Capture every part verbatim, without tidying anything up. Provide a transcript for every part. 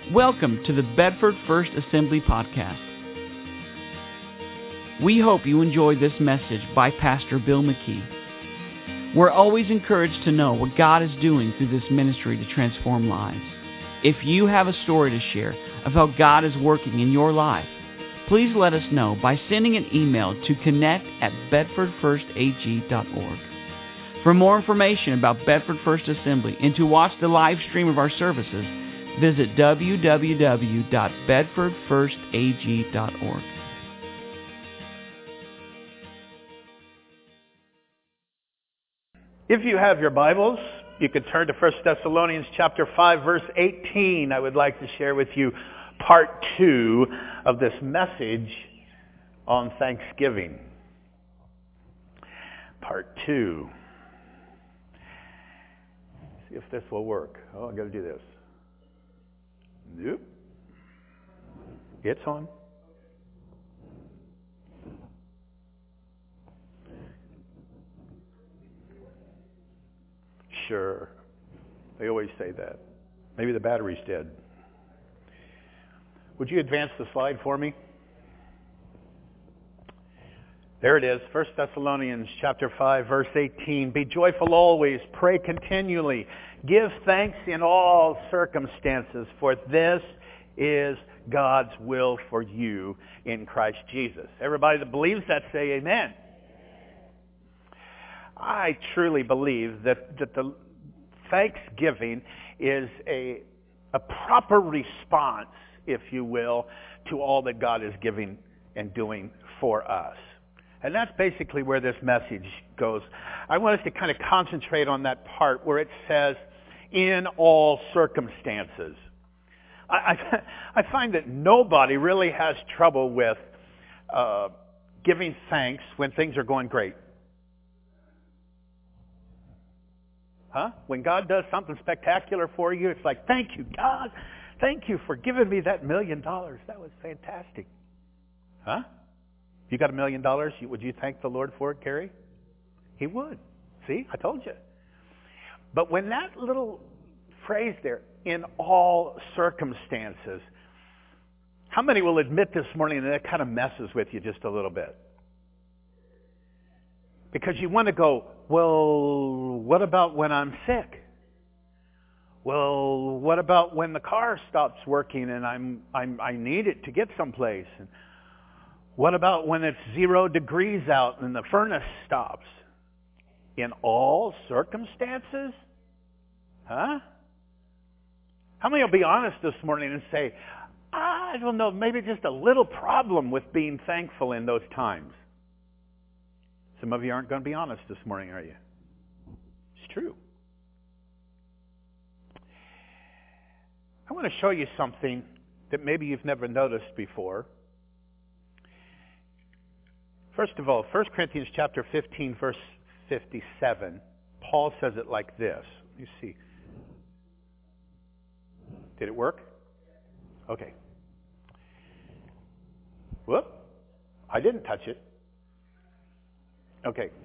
Welcome to the Bedford First Assembly Podcast. We hope you enjoyed this message by Pastor Bill McKee. We're always encouraged to know what God is doing through this ministry to transform lives. If you have a story to share of how God is working in your life, please let us know by sending an email to connect at bedford first a g dot org. For more information about Bedford First Assembly and to watch the live stream of our services, visit w w w dot bedford first a g dot org. If you have your Bibles, you could turn to First Thessalonians chapter five, verse eighteen. I would like to share with you part two of this message on Thanksgiving. Part two. See if this will work. Oh, I've got to do this. Nope. It's on. Sure. They always say that. Maybe the battery's dead. Would you advance the slide for me? There it is, First Thessalonians chapter five, verse eighteen. Be joyful always, pray continually, give thanks in all circumstances, for this is God's will for you in Christ Jesus. Everybody that believes that, say amen. I truly believe that, that the Thanksgiving is a, a proper response, if you will, to all that God is giving and doing for us. And that's basically where this message goes. I want us to kind of concentrate on that part where it says, in all circumstances. I, I, I find that nobody really has trouble with uh, giving thanks when things are going great. Huh? When God does something spectacular for you, it's like, thank you, God. Thank you for giving me that million dollars. That was fantastic. Huh? You got a million dollars, would you thank the Lord for it, Gary? He would. See, I told you. But when that little phrase there, in all circumstances, how many will admit this morning that that kind of messes with you just a little bit? Because you want to go, well, what about when I'm sick? Well, what about when the car stops working and I'm, I'm I need it to get someplace? And what about when it's zero degrees out and the furnace stops? In all circumstances? Huh? How many will be honest this morning and say, I don't know, maybe just a little problem with being thankful in those times? Some of you aren't going to be honest this morning, are you? It's true. I want to show you something that maybe you've never noticed before. First of all, First Corinthians chapter fifteen, verse fifty-seven, Paul says it like this. Let me see. Did it work? Okay. Whoop. I didn't touch it. Okay.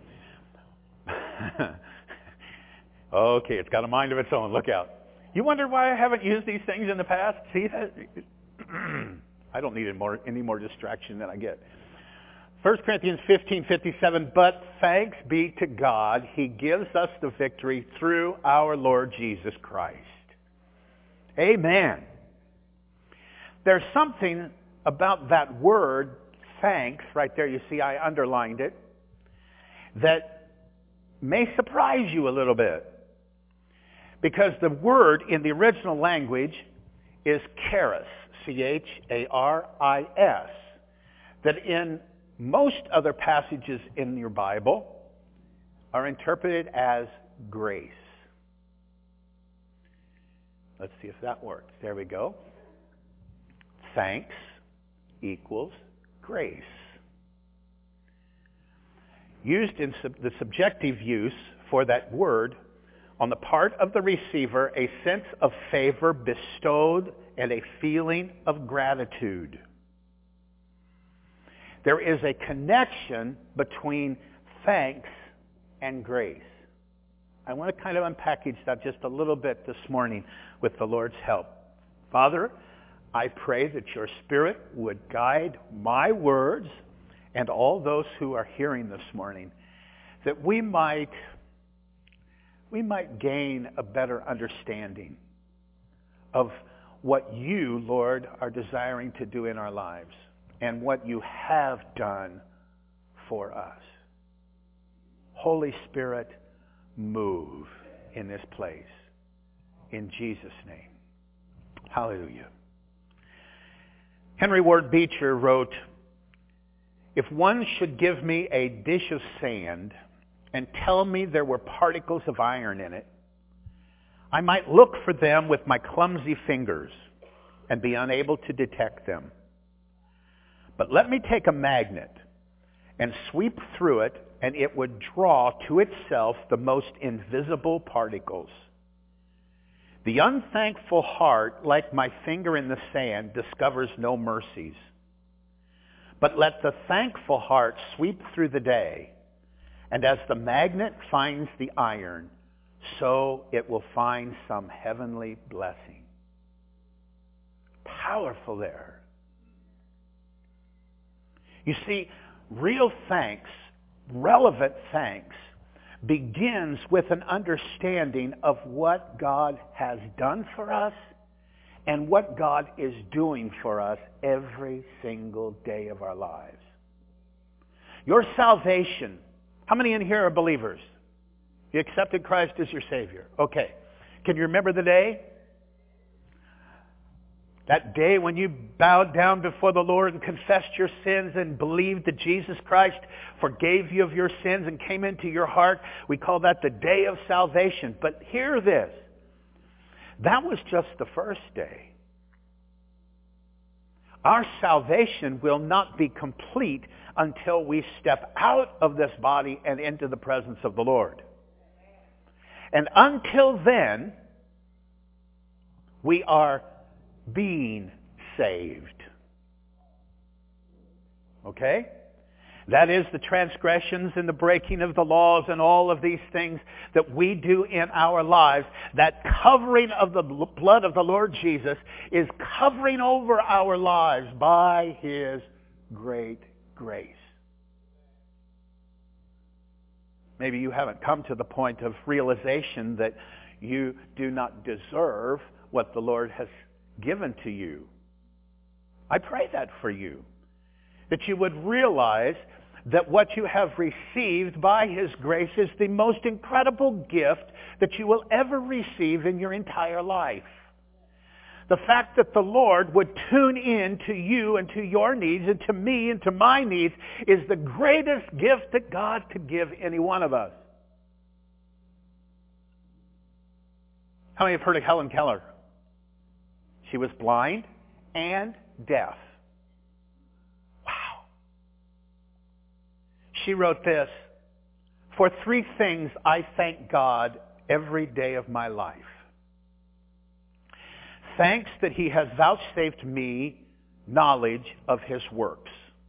Okay, it's got a mind of its own. Look out. You wonder why I haven't used these things in the past? See that? I don't need any more, any more distraction than I get. First Corinthians fifteen fifty-seven, but thanks be to God, He gives us the victory through our Lord Jesus Christ. Amen. There's something about that word, thanks, right there, you see I underlined it, that may surprise you a little bit. Because the word in the original language is charis, C H A R I S, that in most other passages in your Bible are interpreted as grace. Let's see if that works. There we go. Thanks equals grace. Used in sub- the subjective use for that word, on the part of the receiver, a sense of favor bestowed and a feeling of gratitude. There is a connection between thanks and grace. I want to kind of unpackage that just a little bit this morning with the Lord's help. Father, I pray that your Spirit would guide my words and all those who are hearing this morning, that we might, we might gain a better understanding of what you, Lord, are desiring to do in our lives and what you have done for us. Holy Spirit, move in this place. In Jesus' name. Hallelujah. Henry Ward Beecher wrote, "If one should give me a dish of sand and tell me there were particles of iron in it, I might look for them with my clumsy fingers and be unable to detect them. But let me take a magnet and sweep through it, and it would draw to itself the most invisible particles. The unthankful heart, like my finger in the sand, discovers no mercies. But let the thankful heart sweep through the day, and as the magnet finds the iron, so it will find some heavenly blessing." Powerful there. You see, real thanks, relevant thanks, begins with an understanding of what God has done for us and what God is doing for us every single day of our lives. Your salvation, how many in here are believers? You accepted Christ as your Savior. Okay. Can you remember the day? That day when you bowed down before the Lord and confessed your sins and believed that Jesus Christ forgave you of your sins and came into your heart. We call that the day of salvation. But hear this. That was just the first day. Our salvation will not be complete until we step out of this body and into the presence of the Lord. And until then, we are being saved. Okay? That is the transgressions and the breaking of the laws and all of these things that we do in our lives. That covering of the blood of the Lord Jesus is covering over our lives by His great grace. Maybe you haven't come to the point of realization that you do not deserve what the Lord has given to you. I pray that for you. That you would realize that what you have received by His grace is the most incredible gift that you will ever receive in your entire life. The fact that the Lord would tune in to you and to your needs and to me and to my needs is the greatest gift that God could give any one of us. How many have heard of Helen Keller? She was blind and deaf. Wow. She wrote this, "For three things I thank God every day of my life. Thanks that He has vouchsafed me knowledge of His works.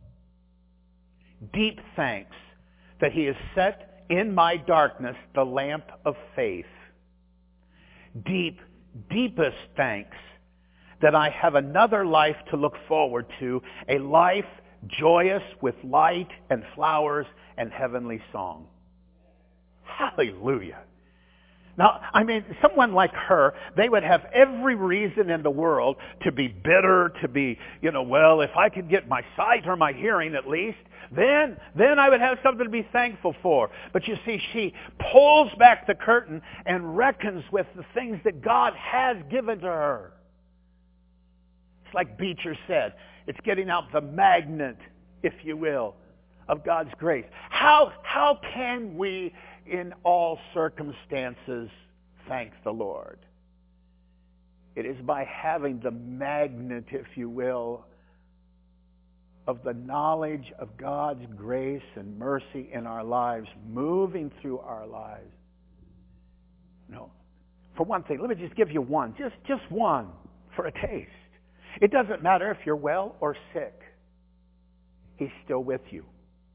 Deep thanks that He has set in my darkness the lamp of faith. Deep, deepest thanks that I have another life to look forward to, a life joyous with light and flowers and heavenly song." Hallelujah. Now, I mean, someone like her, they would have every reason in the world to be bitter, to be, you know, well, if I could get my sight or my hearing at least, then, then I would have something to be thankful for. But you see, she pulls back the curtain and reckons with the things that God has given to her. It's like Beecher said, it's getting out the magnet, if you will, of God's grace. How, how can we in all circumstances thank the Lord? It is by having the magnet, if you will, of the knowledge of God's grace and mercy in our lives, moving through our lives. No. For one thing, let me just give you one, just, just one for a taste. It doesn't matter if you're well or sick. He's still with you.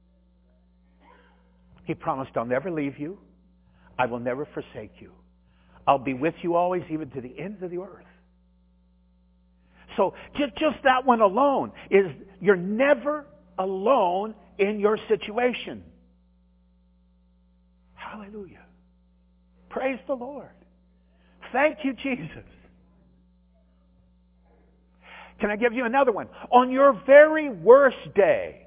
He promised, I'll never leave you. I will never forsake you. I'll be with you always, even to the ends of the earth. So just, just that one alone is you're never alone in your situation. Hallelujah. Praise the Lord. Thank you, Jesus. Can I give you another one? On your very worst day,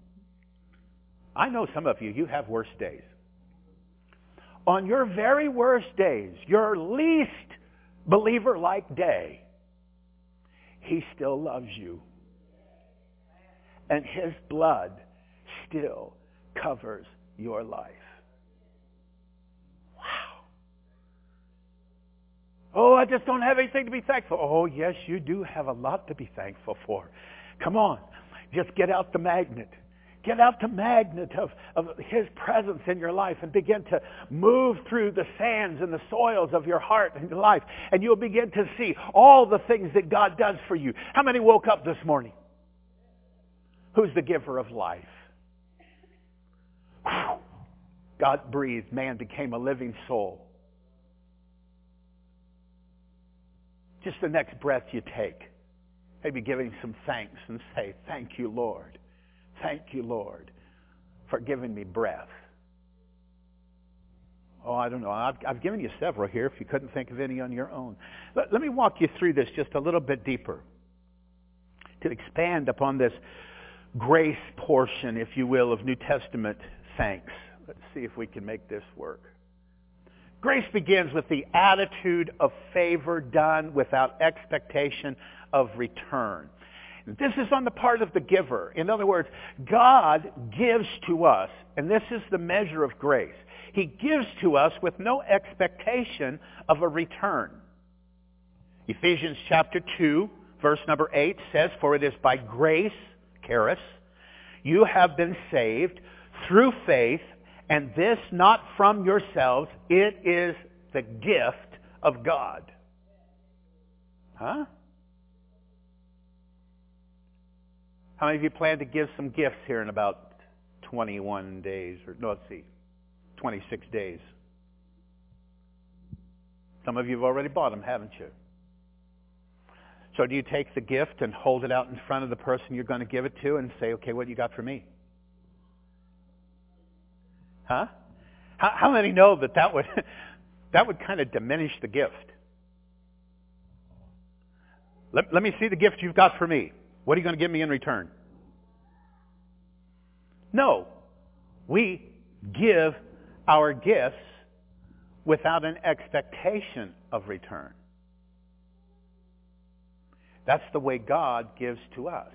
I know some of you, you have worse days. On your very worst days, your least believer-like day, He still loves you. And His blood still covers your life. Wow. Oh, I just don't have anything to be thankful. Oh, yes, you do have a lot to be thankful for. Come on, just get out the magnet. Get out the magnet of, of His presence in your life and begin to move through the sands and the soils of your heart and your life. And you'll begin to see all the things that God does for you. How many woke up this morning? Who's the giver of life? Whew. God breathed. Man became a living soul. Just the next breath you take, maybe giving some thanks and say, thank you, Lord. Thank you, Lord, for giving me breath. Oh, I don't know. I've, I've given you several here if you couldn't think of any on your own. Let, let me walk you through this just a little bit deeper to expand upon this grace portion, if you will, of New Testament thanks. Let's see if we can make this work. Grace begins with the attitude of favor done without expectation of return. This is on the part of the giver. In other words, God gives to us, and this is the measure of grace. He gives to us with no expectation of a return. Ephesians chapter two, verse number eight says, for it is by grace, charis, you have been saved through faith, and this not from yourselves, it is the gift of God. Huh? How many of you plan to give some gifts here in about twenty-one days? Or no, let's see, twenty-six days. Some of you have already bought them, haven't you? So do you take the gift and hold it out in front of the person you're going to give it to and say, okay, what do you got for me? Huh? How, how many know that that would, that would kind of diminish the gift? Let, let me see the gift you've got for me. What are you going to give me in return? No. We give our gifts without an expectation of return. That's the way God gives to us.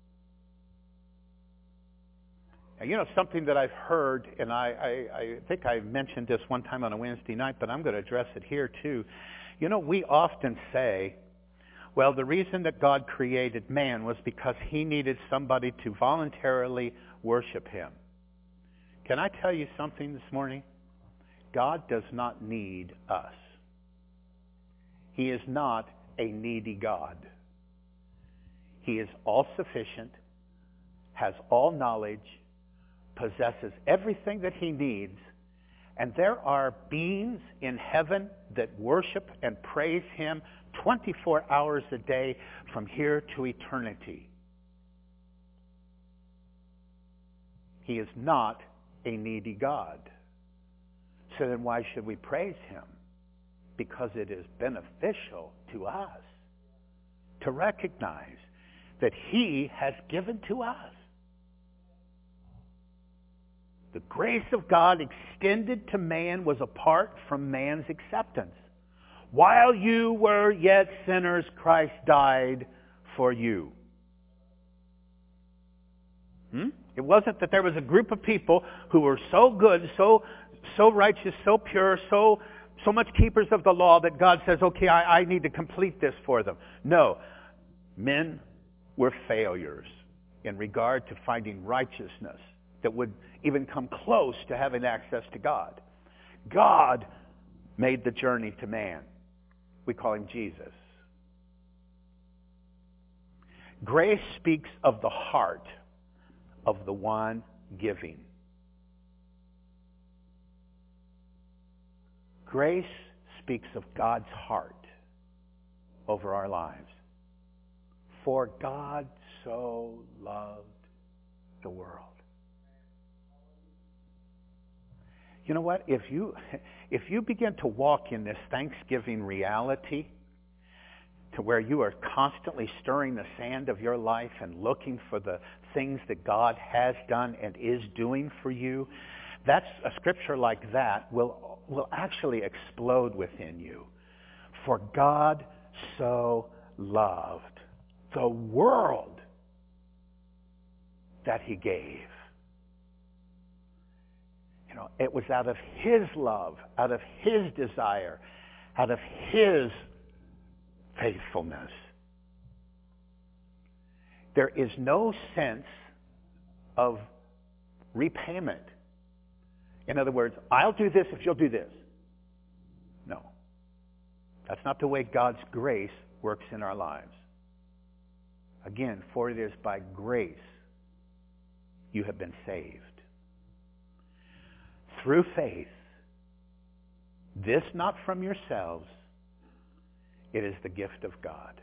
Now, you know, something that I've heard, and I, I, I think I mentioned this one time on a Wednesday night, but I'm going to address it here too. You know, we often say, well, the reason that God created man was because He needed somebody to voluntarily worship Him. Can I tell you something this morning? God does not need us. He is not a needy God. He is all-sufficient, has all knowledge, possesses everything that He needs, and there are beings in heaven that worship and praise Him twenty-four hours a day from here to eternity. He is not a needy God. So then why should we praise Him? Because it is beneficial to us to recognize that He has given to us. The grace of God extended to man was apart from man's acceptance. While you were yet sinners, Christ died for you. Hmm? It wasn't that there was a group of people who were so good, so so righteous, so pure, so so much keepers of the law that God says, okay, I, I need to complete this for them. No. Men were failures in regard to finding righteousness that would even come close to having access to God. God made the journey to man. We call Him Jesus. Grace speaks of the heart of the one giving. Grace speaks of God's heart over our lives. For God so loved the world. You know what? If you if you begin to walk in this Thanksgiving reality, to where you are constantly stirring the sand of your life and looking for the things that God has done and is doing for you, that's a scripture like that will will actually explode within you. For God so loved the world that he gave. You know, it was out of his love, out of his desire, out of his faithfulness. There is no sense of repayment. In other words, I'll do this if you'll do this. No. That's not the way God's grace works in our lives. Again, for it is by grace you have been saved. Through faith, this not from yourselves, it is the gift of God.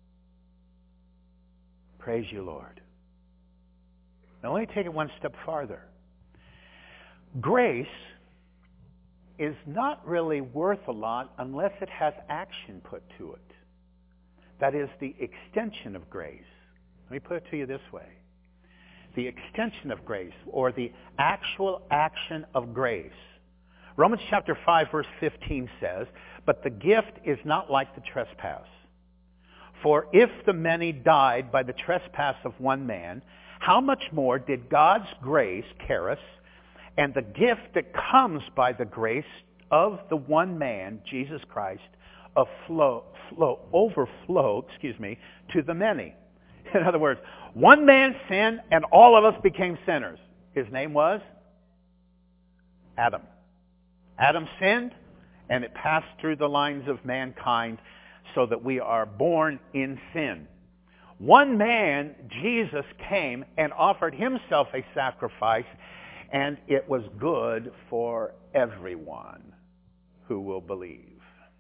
Praise you, Lord. Now let me take it one step farther. Grace is not really worth a lot unless it has action put to it. That is the extension of grace. Let me put it to you this way. The extension of grace, or the actual action of grace. Romans chapter five verse fifteen says, "But the gift is not like the trespass. For if the many died by the trespass of one man, how much more did God's grace, charis, and the gift that comes by the grace of the one man, Jesus Christ, flow, flow, overflow, excuse me, to the many." In other words, one man sinned and all of us became sinners. His name was Adam. Adam sinned and it passed through the lines of mankind so that we are born in sin. One man, Jesus, came and offered himself a sacrifice, and it was good for everyone who will believe.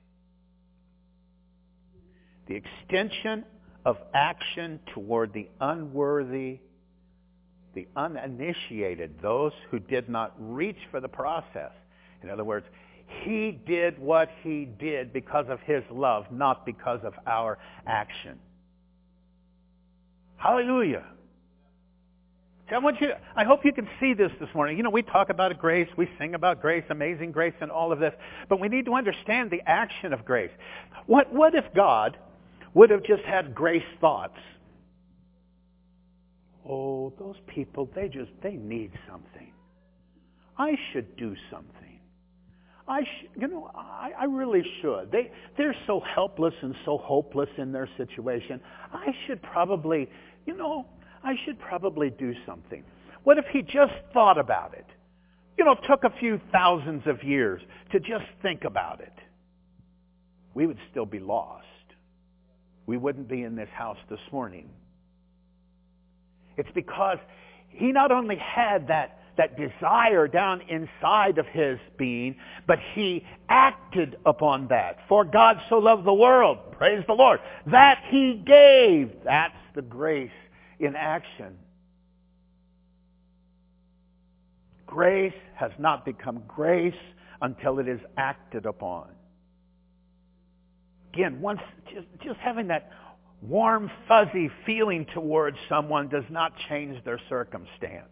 The extension of action toward the unworthy, the uninitiated, those who did not reach for the process. In other words, he did what he did because of his love, not because of our action. Hallelujah. See, I want you, I hope you can see this this morning. You know, we talk about grace, we sing about grace, amazing grace, and all of this, but we need to understand the action of grace. What, what if God would have just had grace thoughts? Oh, those people, they just, they need something. I should do something. I sh- you know, I, I really should. They, they're so helpless and so hopeless in their situation. I should probably, you know, I should probably do something. What if he just thought about it? You know, took a few thousands of years to just think about it. We would still be lost. We wouldn't be in this house this morning. It's because he not only had that, that desire down inside of his being, but he acted upon that. For God so loved the world, praise the Lord, that he gave. That's the grace in action. Grace has not become grace until it is acted upon. Again, once just, just having that warm, fuzzy feeling towards someone does not change their circumstance.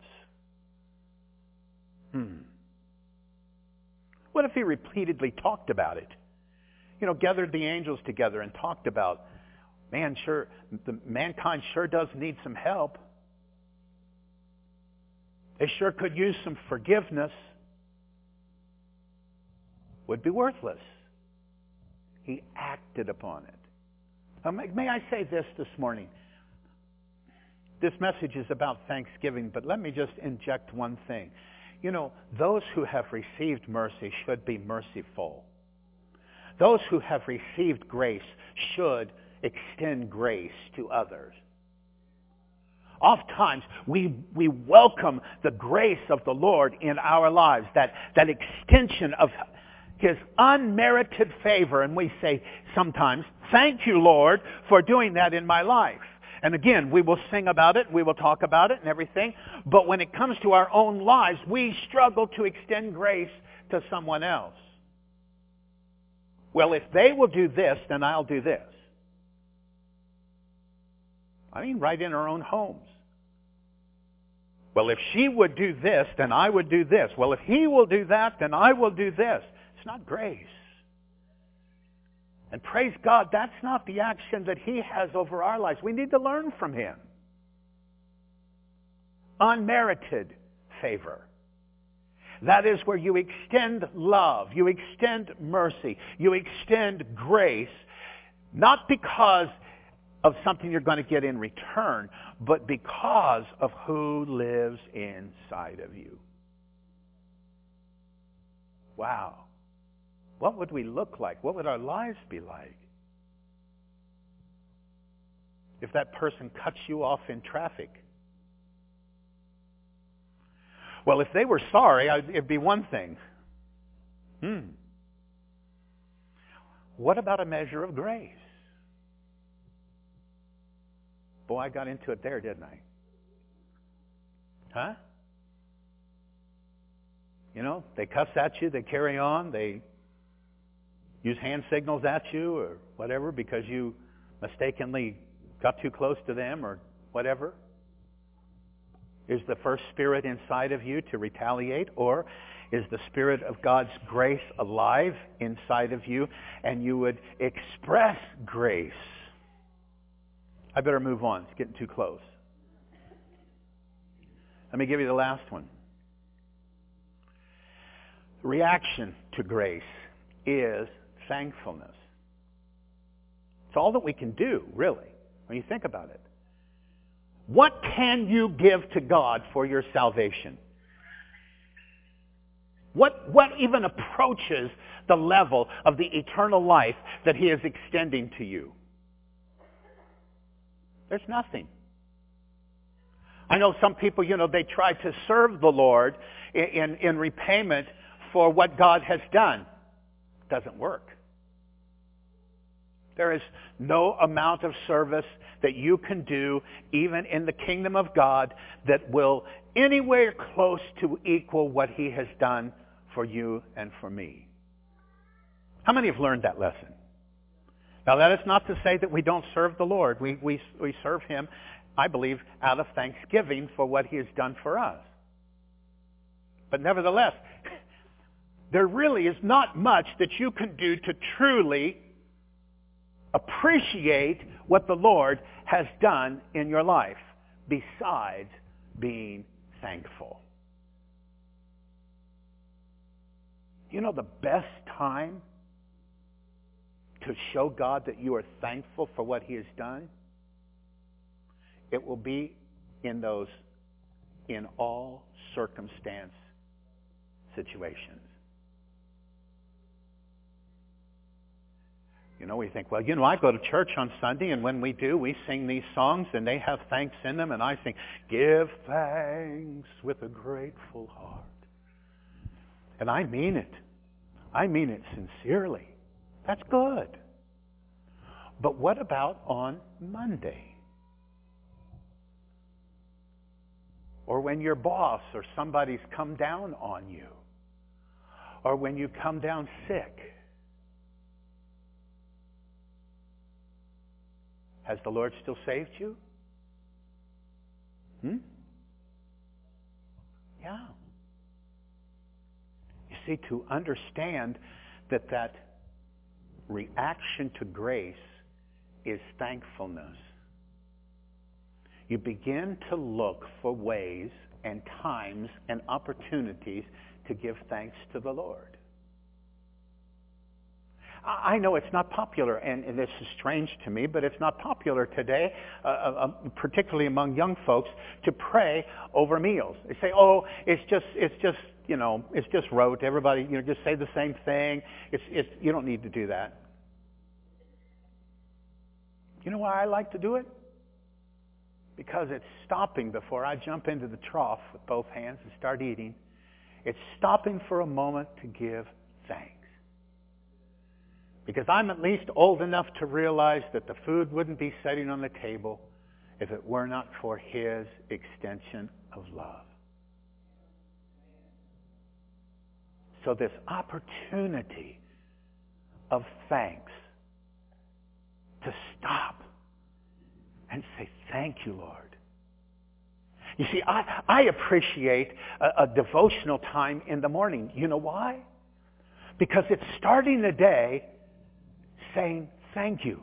Hmm. What if he repeatedly talked about it? You know, gathered the angels together and talked about, man, sure, the mankind sure does need some help. They sure could use some forgiveness. Would be worthless. He acted upon it. Now, may, may I say this this morning? This message is about Thanksgiving, but let me just inject one thing. You know, those who have received mercy should be merciful. Those who have received grace should extend grace to others. Oftentimes, we, we welcome the grace of the Lord in our lives, that, that extension of his unmerited favor, and we say sometimes, thank you, Lord, for doing that in my life. And again, we will sing about it, we will talk about it and everything, but when it comes to our own lives, we struggle to extend grace to someone else. Well, if they will do this, then I'll do this. I mean, right in our own homes. Well, if she would do this, then I would do this. Well, if he will do that, then I will do this. It's not grace. And praise God, that's not the action that he has over our lives. We need to learn from him. Unmerited favor. That is where you extend love, you extend mercy, you extend grace, not because of something you're going to get in return, but because of who lives inside of you. Wow. What would we look like? What would our lives be like if that person cuts you off in traffic? Well, if they were sorry, it'd be one thing. Hmm. What about a measure of grace? Boy, I got into it there, didn't I? Huh? You know, they cuss at you, they carry on, they use hand signals at you or whatever because you mistakenly got too close to them or whatever. Is the first spirit inside of you to retaliate, or is the Spirit of God's grace alive inside of you and you would express grace? I better move on. It's getting too close. Let me give you the last one. The reaction to grace is thankfulness. It's all that we can do, really, when you think about it. What can you give to God for your salvation? What, what even approaches the level of the eternal life that he is extending to you? There's nothing. I know some people, you know, they try to serve the Lord in, in, in repayment for what God has done. It doesn't work. There is no amount of service that you can do, even in the kingdom of God, that will anywhere close to equal what he has done for you and for me. How many have learned that lesson? Now, that is not to say that we don't serve the Lord. We, we, we serve him, I believe, out of thanksgiving for what he has done for us. But nevertheless, there really is not much that you can do to truly appreciate what the Lord has done in your life besides being thankful. You know the best time to show God that you are thankful for what he has done? It will be in those in all circumstance situations. You know, we think, well, you know, I go to church on Sunday, and when we do, we sing these songs, and they have thanks in them, and I sing, give thanks with a grateful heart. And I mean it. I mean it sincerely. That's good. But what about on Monday? Or when your boss or somebody's come down on you? Or when you come down sick? Has the Lord still saved you? Hmm? Yeah. You see, to understand that that reaction to grace is thankfulness, you begin to look for ways and times and opportunities to give thanks to the Lord. I know it's not popular, and, and this is strange to me, but it's not popular today, uh, uh, particularly among young folks, to pray over meals. They say, "Oh, it's just, it's just, you know, it's just rote. Everybody, you know, just say the same thing. It's, it's, you don't need to do that." You know why I like to do it? Because it's stopping before I jump into the trough with both hands and start eating. It's stopping for a moment to give thanks. Because I'm at least old enough to realize that the food wouldn't be sitting on the table if it were not for His extension of love. So this opportunity of thanks, to stop and say, thank you, Lord. You see, I, I appreciate a, a devotional time in the morning. You know why? Because it's starting the day saying thank you.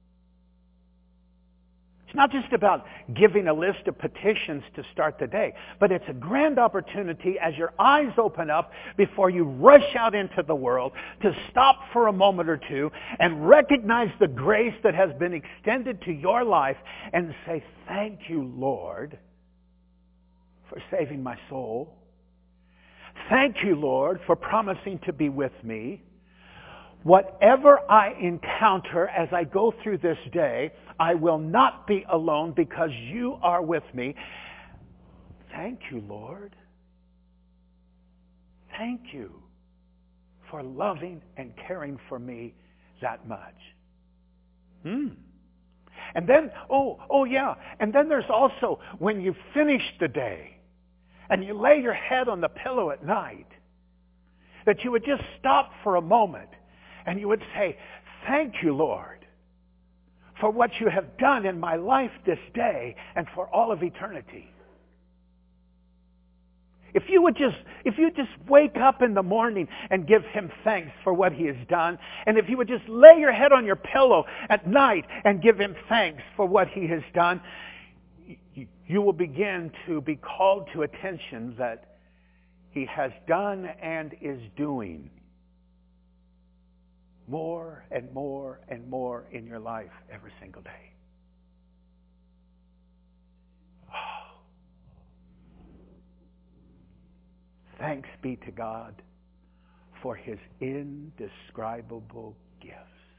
It's not just about giving a list of petitions to start the day, but it's a grand opportunity as your eyes open up before you rush out into the world to stop for a moment or two and recognize the grace that has been extended to your life and say, thank you, Lord, for saving my soul. Thank you, Lord, for promising to be with me. Whatever I encounter as I go through this day, I will not be alone because you are with me. Thank you, Lord. Thank you for loving and caring for me that much. Hmm. And then, oh, oh yeah, and then there's also when you finish the day and you lay your head on the pillow at night, that you would just stop for a moment and you would say, thank you, Lord, for what you have done in my life this day and for all of eternity. If you would just, if you just wake up in the morning and give Him thanks for what He has done, and if you would just lay your head on your pillow at night and give Him thanks for what He has done, you, you will begin to be called to attention that He has done and is doing more and more and more in your life every single day. Oh. Thanks be to God for His indescribable gifts.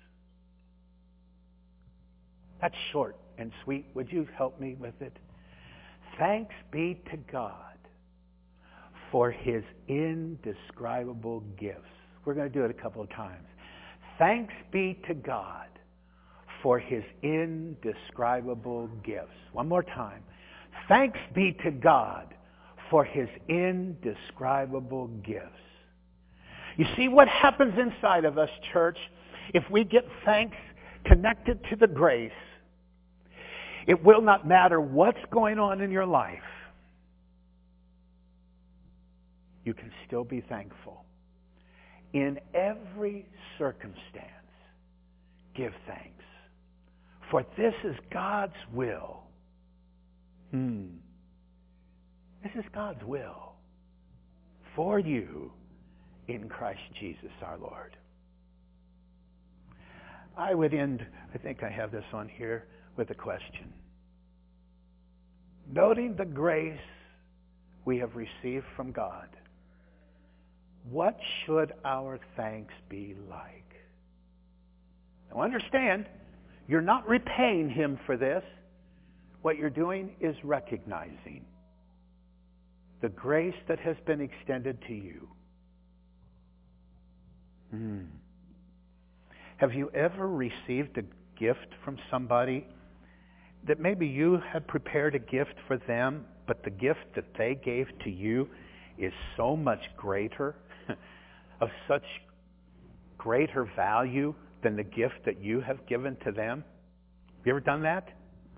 That's short and sweet. Would you help me with it? Thanks be to God for His indescribable gifts. We're going to do it a couple of times. Thanks be to God for His indescribable gifts. One more time. Thanks be to God for His indescribable gifts. You see what happens inside of us, church, if we get thanks connected to the grace, it will not matter what's going on in your life. You can still be thankful. In every circumstance, give thanks. For this is God's will. Hmm. This is God's will for you in Christ Jesus our Lord. I would end, I think I have this on here, with a question. Noting the grace we have received from God, what should our thanks be like? Now understand, you're not repaying Him for this. What you're doing is recognizing the grace that has been extended to you. Hmm. Have you ever received a gift from somebody that maybe you had prepared a gift for them, but the gift that they gave to you is so much greater, of such greater value than the gift that you have given to them? Have you ever done that?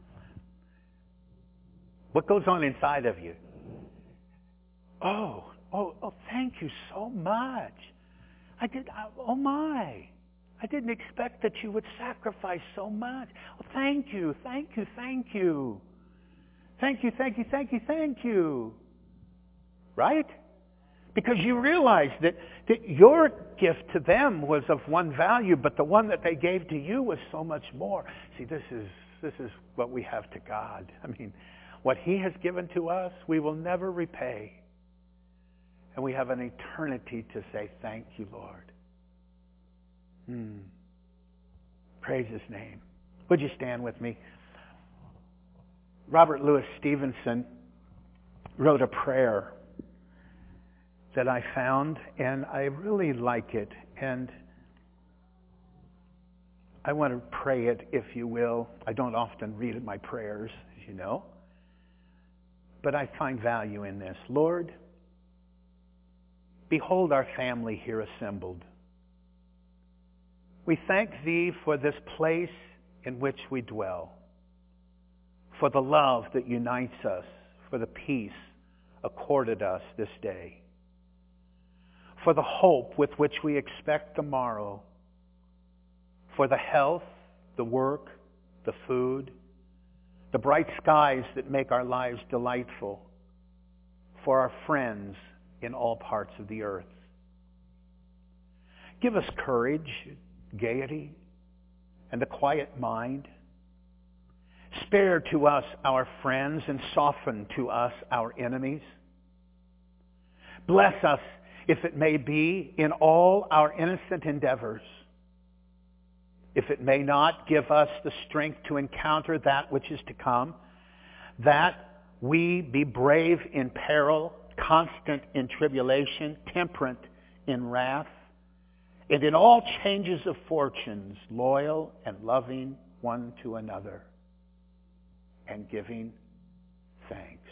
What goes on inside of you? Oh, oh, oh, thank you so much. I did, oh my. I didn't expect that you would sacrifice so much. Oh, thank you, thank you, thank you. Thank you, thank you, thank you, thank you. Right? Because you realize that, that your gift to them was of one value, but the one that they gave to you was so much more. See, this is this is what we have to God. I mean, what He has given to us, we will never repay. And we have an eternity to say, thank you, Lord. Hmm. Praise His name. Would you stand with me? Robert Louis Stevenson wrote a prayer that I found, and I really like it. And I want to pray it, if you will. I don't often read my prayers, as you know. But I find value in this. Lord, behold our family here assembled. We thank Thee for this place in which we dwell, for the love that unites us, for the peace accorded us this day, for the hope with which we expect tomorrow, for the health, the work, the food, the bright skies that make our lives delightful, for our friends in all parts of the earth. Give us courage, gaiety, and a quiet mind. Spare to us our friends and soften to us our enemies. Bless us, if it may be, in all our innocent endeavors. If it may not, give us the strength to encounter that which is to come, that we be brave in peril, constant in tribulation, temperate in wrath, and in all changes of fortunes, loyal and loving one to another, and giving thanks.